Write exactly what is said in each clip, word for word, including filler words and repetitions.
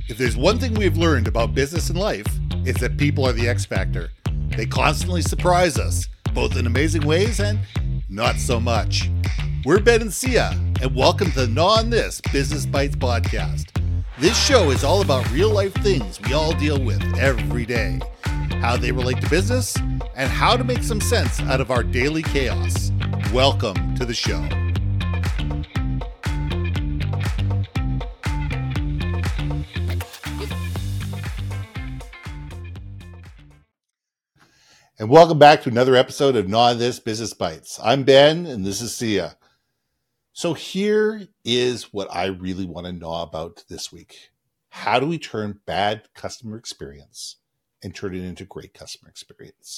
If there's one thing we've learned about business and life, it's that people are the X factor. They constantly surprise us, both in amazing ways and not so much. We're Ben and Sia, and welcome to the Gnaw on This Business Bites podcast. This show is all about real life things we all deal with every day, how they relate to business, and how to make some sense out of our daily chaos. Welcome to the show. And welcome back to another episode of Gnaw on This Business Bites. I'm Ben, and this is Sia. So here is what I really want to gnaw about this week. How do we turn bad customer experience and turn it into great customer experience?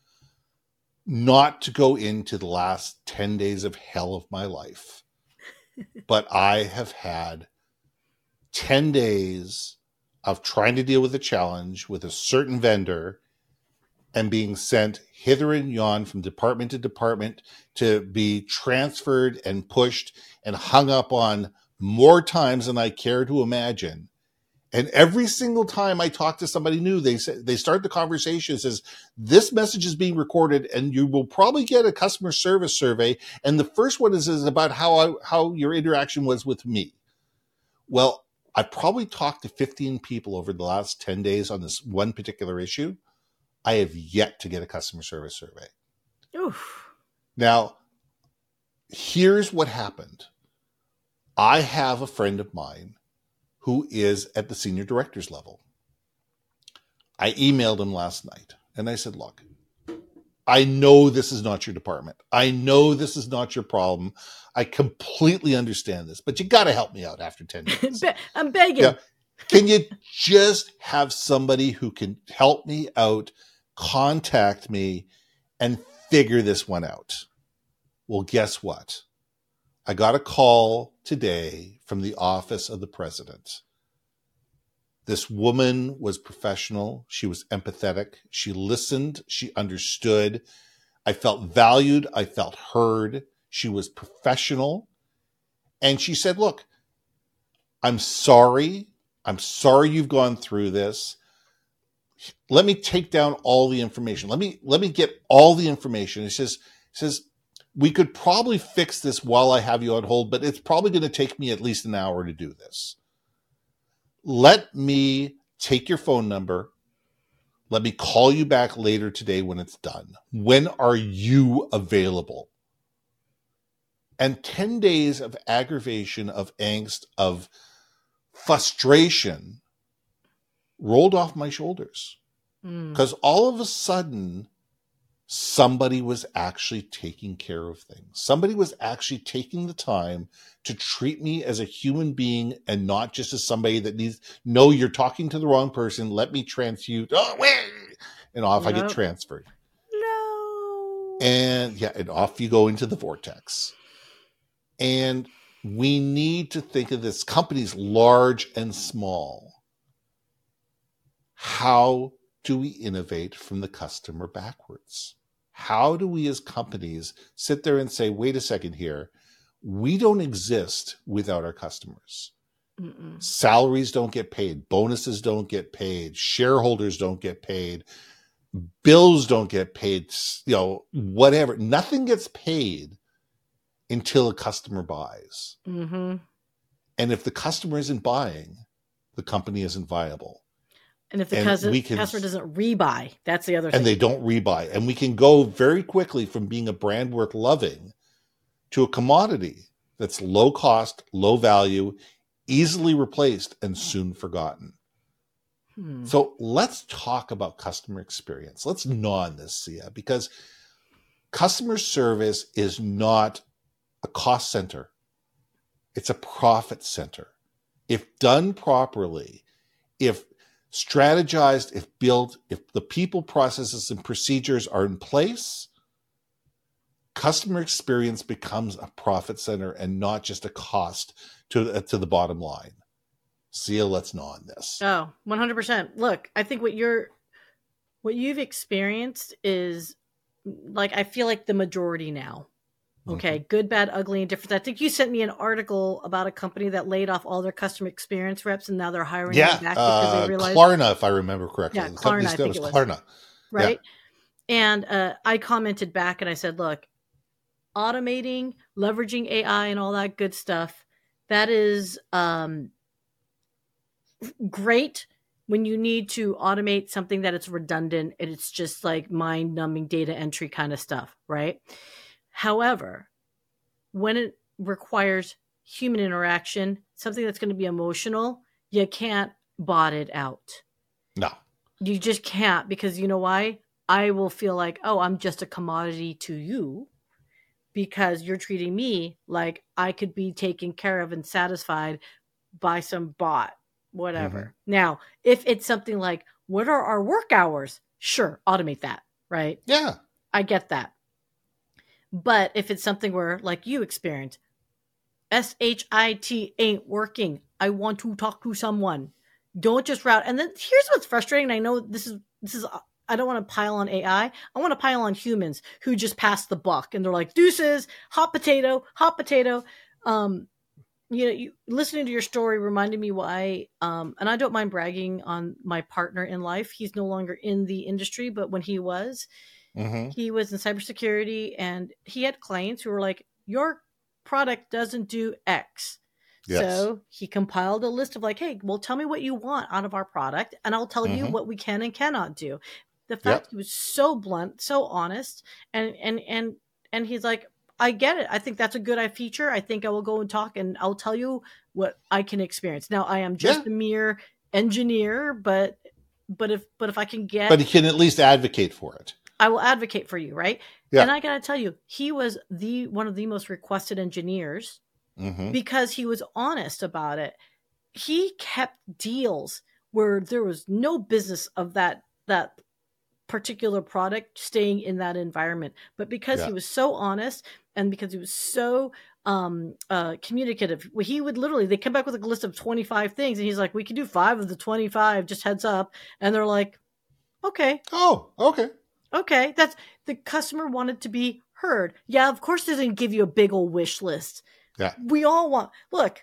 Not to go into the last ten days of hell of my life, but I have had ten days of trying to deal with a challenge with a certain vendor and being sent hither and yon from department to department to be transferred and pushed and hung up on more times than I care to imagine. And every single time I talk to somebody new, they say, they start the conversation, it says, this message is being recorded and you will probably get a customer service survey. And the first one is, is about how I, how your interaction was with me. Well, I probably talked to fifteen people over the last ten days on this one particular issue. I have yet to get a customer service survey. Oof. Now, here's what happened. I have a friend of mine who is at the senior director's level. I emailed him last night and I said, look, I know this is not your department. I know this is not your problem. I completely understand this, but you got to help me out after ten days. I'm begging. Yeah. Can you just have somebody who can help me out, contact me, and figure this one out? Well, guess what? I got a call today from the office of the president. This woman was professional. She was empathetic. She listened. She understood. I felt valued. I felt heard. She was professional. And she said, look, I'm sorry. I'm sorry you've gone through this. Let me take down all the information. Let me let me get all the information. It says, it says, we could probably fix this while I have you on hold, but it's probably going to take me at least an hour to do this. Let me take your phone number. Let me call you back later today when it's done. When are you available? And ten days of aggravation, of angst, of frustration rolled off my shoulders because mm. all of a sudden somebody was actually taking care of things. Somebody was actually taking the time to treat me as a human being and not just as somebody that needs, no, you're talking to the wrong person. Let me transfute. Oh, wait. And off yep. I get transferred. No. And yeah, and off you go into the vortex. And we need to think of this, companies large and small. How do we innovate from the customer backwards? How do we as companies sit there and say, wait a second here, we don't exist without our customers. Mm-mm. Salaries don't get paid. Bonuses don't get paid. Shareholders don't get paid. Bills don't get paid. You know, whatever. Nothing gets paid until a customer buys. Mm-hmm. And if the customer isn't buying, the company isn't viable. And if the and customer, can, customer doesn't rebuy, that's the other thing. And they don't rebuy. And we can go very quickly from being a brand worth loving to a commodity that's low cost, low value, easily replaced, and soon forgotten. Hmm. So let's talk about customer experience. Let's gnaw on this, Sia, because customer service is not a cost center. It's a profit center. If done properly, if strategized, if built, if the people, processes, and procedures are in place, customer experience becomes a profit center and not just a cost to, uh, to the bottom line. Sia, let's gnaw on this. Oh, one hundred percent. Look, I think what you're, what you've experienced is like, I feel like the majority now. Okay, mm-hmm. Good, bad, ugly, and different. I think you sent me an article about a company that laid off all their customer experience reps, and now they're hiring yeah, them back because uh, they realized Klarna, if I remember correctly. Yeah, the Klarna, I think was it was Klarna, right? Yeah. And uh, I commented back and I said, "Look, automating, leveraging A I, and all that good stuff, that is um, great." When you need to automate something that it's redundant and it's just like mind-numbing data entry kind of stuff, right? However, when it requires human interaction, something that's going to be emotional, you can't bot it out. No. You just can't, because you know why? I will feel like, oh, I'm just a commodity to you because you're treating me like I could be taken care of and satisfied by some bot. Whatever. Mm-hmm. Now, if it's something like, what are our work hours? Sure, automate that, right? Yeah. I get that. But if it's something where, like you experienced, S H I T ain't working, I want to talk to someone. Don't just route. And then here's what's frustrating. I know this is, this is, I don't want to pile on A I. I want to pile on humans who just pass the buck and they're like, deuces, hot potato, hot potato. Um, You know, you, listening to your story reminded me why, um, and I don't mind bragging on my partner in life. He's no longer in the industry, but when he was, mm-hmm. he was in cybersecurity, and he had clients who were like, your product doesn't do X. Yes. So he compiled a list of like, hey, well, tell me what you want out of our product, and I'll tell mm-hmm. you what we can and cannot do. The fact yep. he was so blunt, so honest, and and and and he's like, I get it. I think that's a good feature. I think I will go and talk and I'll tell you what I can experience. Now I am just yeah. a mere engineer, but, but if, but if I can get, but he can at least advocate for it. I will advocate for you. Right. Yeah. And I got to tell you, he was the, one of the most requested engineers mm-hmm. because he was honest about it. He kept deals where there was no business of that, that particular product staying in that environment, but because yeah. he was so honest and because he was so um uh communicative, he would literally, they come back with a list of twenty-five things and he's like, we can do five of the twenty-five, just heads up. And they're like, okay. Oh, okay. Okay. That's, the customer wanted to be heard. Yeah, of course they didn't give you a big old wish list. Yeah. We all want, look,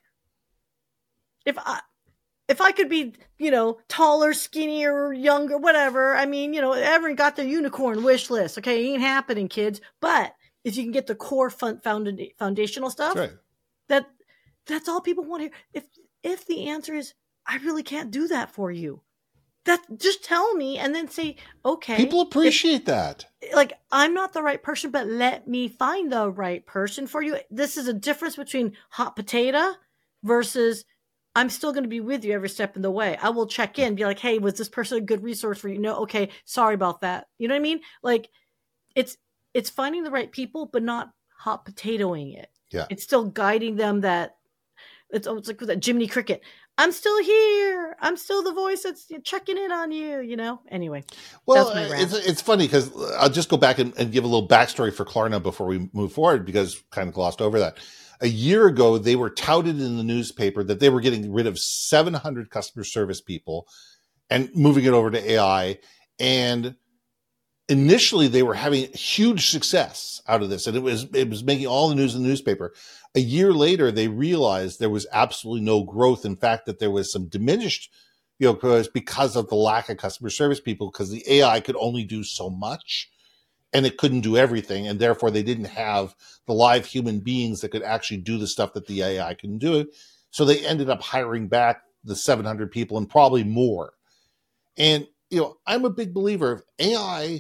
if I If I could be, you know, taller, skinnier, younger, whatever. I mean, you know, everyone got their unicorn wish list. Okay, it ain't happening, kids. But if you can get the core fun, found, foundational stuff, that's right. that that's all people want to hear. If if the answer is, I really can't do that for you, that just tell me and then say, okay. People appreciate if, that. Like, I'm not the right person, but let me find the right person for you. This is a difference between hot potato versus I'm still going to be with you every step in the way. I will check in, be like, hey, was this person a good resource for you? No, okay, sorry about that. You know what I mean? Like, it's it's finding the right people, but not hot potatoing it. Yeah. It's still guiding them that, it's, it's like with that Jiminy Cricket. I'm still here. I'm still the voice that's checking in on you, you know? Anyway. Well, it's it's funny because I'll just go back and, and give a little backstory for Klarna before we move forward, because kind of glossed over that. A year ago, they were touted in the newspaper that they were getting rid of seven hundred customer service people and moving it over to A I. And initially, they were having huge success out of this, and it was it was making all the news in the newspaper. A year later, they realized there was absolutely no growth. In fact, that there was some diminished, you know, because because of the lack of customer service people, because the A I could only do so much. And it couldn't do everything, and therefore they didn't have the live human beings that could actually do the stuff that the A I couldn't do. So they ended up hiring back the seven hundred people and probably more. And, you know, I'm a big believer of A I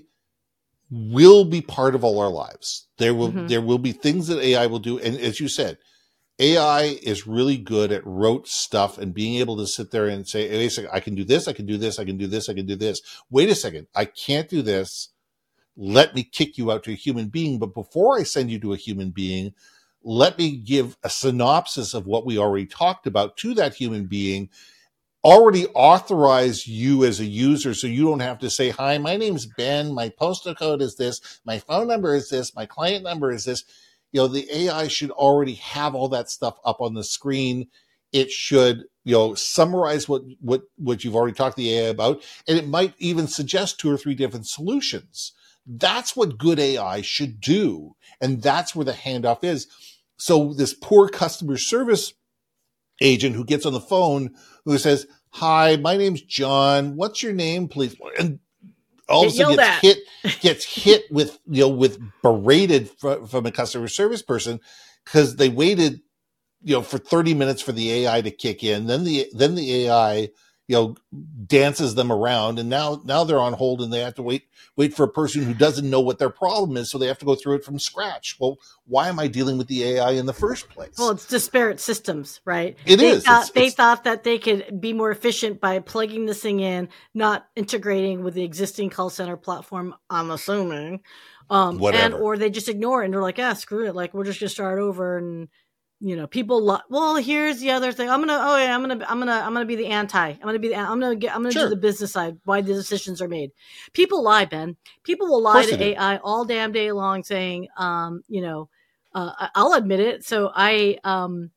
will be part of all our lives. There will mm-hmm. there will be things that A I will do. And as you said, A I is really good at rote stuff and being able to sit there and say, wait a second, I can do this, I can do this, I can do this, I can do this. Wait a second, I can't do this. Let me kick you out to a human being. But before I send you to a human being, let me give a synopsis of what we already talked about to that human being, already authorize you as a user so you don't have to say, hi, my name's Ben, my postal code is this, my phone number is this, my client number is this. You know, the A I should already have all that stuff up on the screen. It should, you know, summarize what, what, what you've already talked to the A I about, and it might even suggest two or three different solutions That's what good A I should do. And that's where the handoff is. So this poor customer service agent who gets on the phone who says, "Hi, my name's John. What's your name, please?" And all of a sudden gets hit, gets hit with, you know, with berated from, from a customer service person because they waited, you know, for thirty minutes for the A I to kick in. Then the, then the A I, you know, dances them around, and now, now they're on hold and they have to wait, wait for a person who doesn't know what their problem is. So they have to go through it from scratch. Well, why am I dealing with the A I in the first place? Well, it's disparate systems, right? It they is. Thought, it's, they it's, thought that they could be more efficient by plugging this thing in, not integrating with the existing call center platform, I'm assuming. Um, Whatever. And, or they just ignore it and they're like, ah, screw it. Like, we're just going to start over. And, you know, people, lo- well, here's the other thing. I'm going to, oh yeah, I'm going to, I'm going to, I'm going to be the anti, I'm going to be the, I'm going to get, I'm going to Sure. do the business side, why the decisions are made. People lie, Ben. People will lie to A I all damn day long saying, um, you know, uh, I'll admit it. So I, um,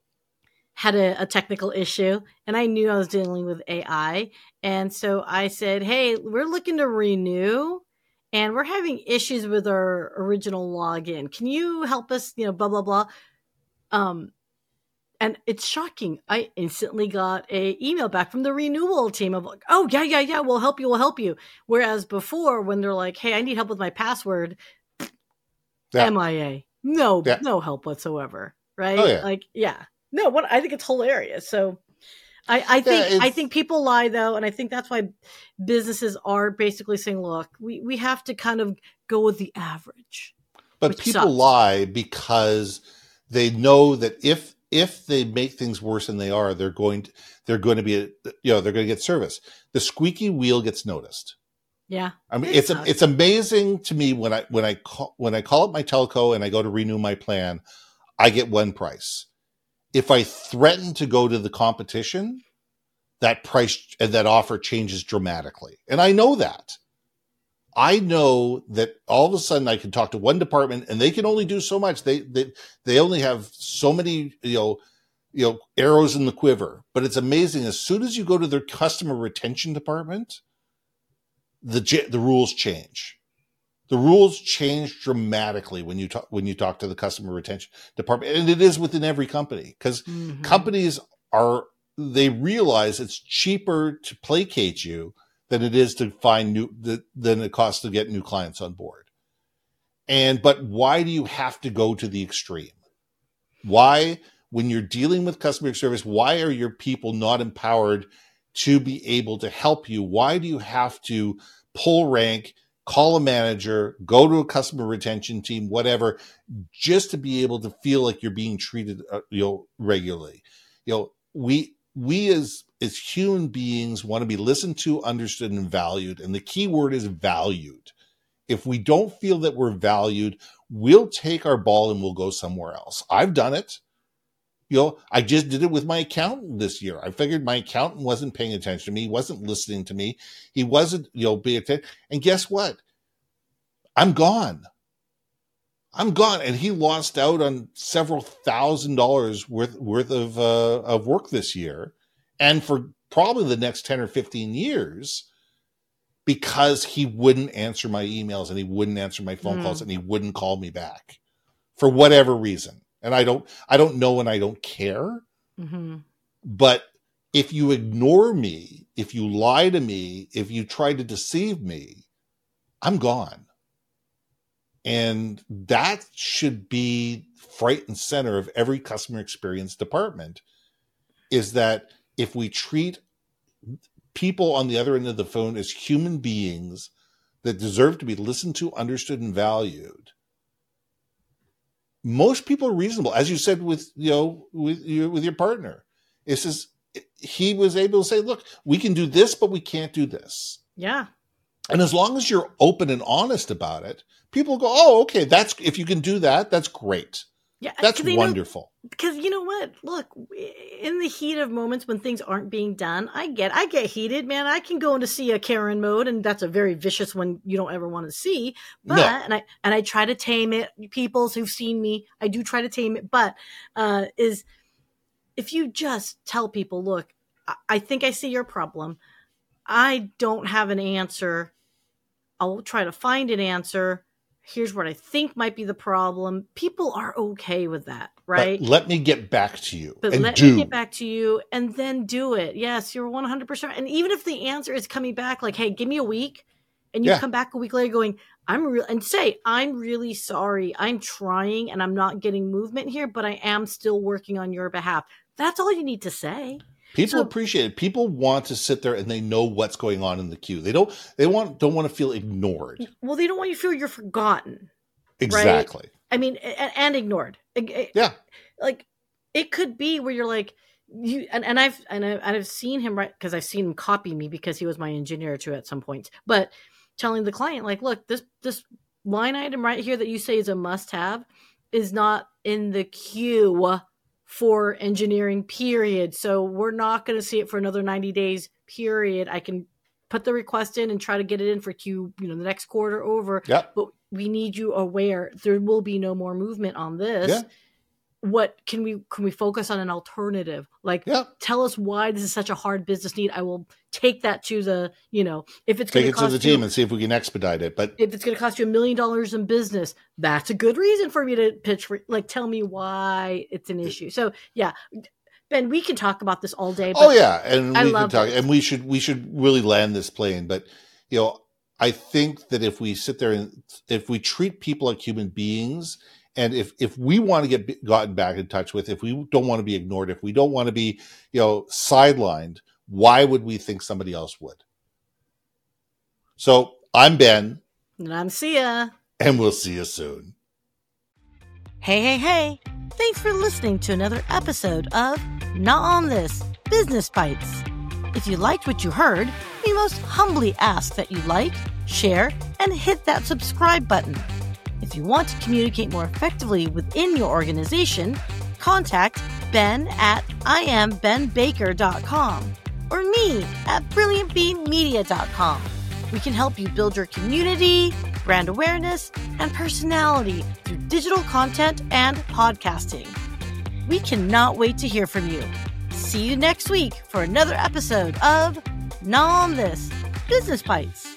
had a, a technical issue and I knew I was dealing with A I. And so I said, hey, we're looking to renew and we're having issues with our original login. Can you help us? You know, blah, blah, blah. Um, and it's shocking. I instantly got a email back from the renewal team of like, oh yeah, yeah, yeah, we'll help you. We'll help you. Whereas before when they're like, hey, I need help with my password. Yeah. M I A. No, yeah. no help whatsoever. Right. Oh, yeah. Like, yeah, no, what I think it's hilarious. So I, I think, yeah, I think people lie though. And I think that's why businesses are basically saying, look, we, we have to kind of go with the average. But people sucks. lie because they know that if if they make things worse than they are, they're going to they're going to be you know they're going to get service. The squeaky wheel gets noticed. Yeah, I mean it it's sucks. It's amazing to me when I when I call when I call up my telco and I go to renew my plan, I get one price. If I threaten to go to the competition, that price and that offer changes dramatically, and I know that. I know that all of a sudden I can talk to one department and they can only do so much. They they they only have so many you know you know arrows in the quiver. But it's amazing. As soon as you go to their customer retention department, the the rules change. The rules change dramatically when you talk when you talk to the customer retention department, and it is within every company because mm-hmm. companies are they realize it's cheaper to placate you than it is to find new, than it costs to get new clients on board. And, but why do you have to go to the extreme? Why, when you're dealing with customer service, why are your people not empowered to be able to help you? Why do you have to pull rank, call a manager, go to a customer retention team, whatever, just to be able to feel like you're being treated, uh, you know, regularly? You know, we, we as, as human beings want to be listened to, understood, and valued. And the key word is valued. If we don't feel that we're valued, we'll take our ball and we'll go somewhere else. I've done it. You know, I just did it with my accountant this year. I figured my accountant wasn't paying attention to me. He wasn't listening to me. He wasn't, you know, being attention. And guess what? I'm gone. I'm gone. And he lost out on several thousand dollars worth, worth of, uh, of work this year. And for probably the next ten or fifteen years, because he wouldn't answer my emails and he wouldn't answer my phone mm. calls and he wouldn't call me back for whatever reason. And I don't, I don't know and I don't care. Mm-hmm. But if you ignore me, if you lie to me, if you try to deceive me, I'm gone. And that should be front and center of every customer experience department, is that if we treat people on the other end of the phone as human beings that deserve to be listened to, understood, and valued, most people are reasonable. As you said with, you know, with your, with your partner, it's just, he was able to say, look, we can do this, but we can't do this. Yeah. And as long as you're open and honest about it, people go, oh, okay, that's, if you can do that, that's great. Yeah, that's wonderful. Because you know what? Look, in the heat of moments when things aren't being done, I get, I get heated, man. I can go into see a Karen mode, and that's a very vicious one you don't ever want to see. But no. and I and I try to tame it. People who've seen me, I do try to tame it. But uh, is if you just tell people, look, I, I think I see your problem. I don't have an answer I'll try to find an answer. Here's what I think might be the problem. People are okay with that, right? But let me get back to you. But and let do. me get back to you and then do it. Yes, you're one hundred percent. And even if the answer is coming back like, hey, give me a week, and you Yeah. come back a week later going, I'm real, and say, I'm really sorry. I'm trying and I'm not getting movement here, but I am still working on your behalf. That's all you need to say. People So- appreciate it. People want to sit there and they know what's going on in the queue. They don't. They want don't want to feel ignored. Well, they don't want you to feel you're forgotten. Exactly. I mean, and, and ignored. Yeah. Like it could be where you're like you, and, and I've and, I, and I've seen him right because I've seen him copy me because he was my engineer too at some points. But telling the client like, look, this this line item right here that you say is a must have is not in the queue for engineering period. So we're not going to see it for another ninety days period. I can put the request in and try to get it in for Q, you know, the next quarter over. Yep. But we need you aware there will be no more movement on this. Yeah. What can we can we focus on an alternative? Like Yeah. tell us why this is such a hard business need. I will take that to the, you know, if it's Take going it to to cost the team you, and see if we can expedite it. But if it's going to cost you a million dollars in business, that's a good reason for me to pitch for, like, tell me why it's an issue. So yeah, Ben, we can talk about this all day. But oh yeah, and I we can love talk, it. and we should we should really land this plane. But you know, I think that if we sit there and if we treat people like human beings, and if if we want to get gotten back in touch with, if we don't want to be ignored, if we don't want to be, you know, sidelined, why would we think somebody else would? So I'm Ben, And I'm Sia. and we'll see you soon. Hey, hey, hey. Thanks for listening to another episode of Not On This Business Bites. If you liked what you heard, we most humbly ask that you like, share, and hit that subscribe button. If you want to communicate more effectively within your organization, contact Ben at I am ben baker dot com or me at brilliant bee media dot com. We can help you build your community, brand awareness, and personality through digital content and podcasting. We cannot wait to hear from you. See you next week for another episode of Not On This Business Bites.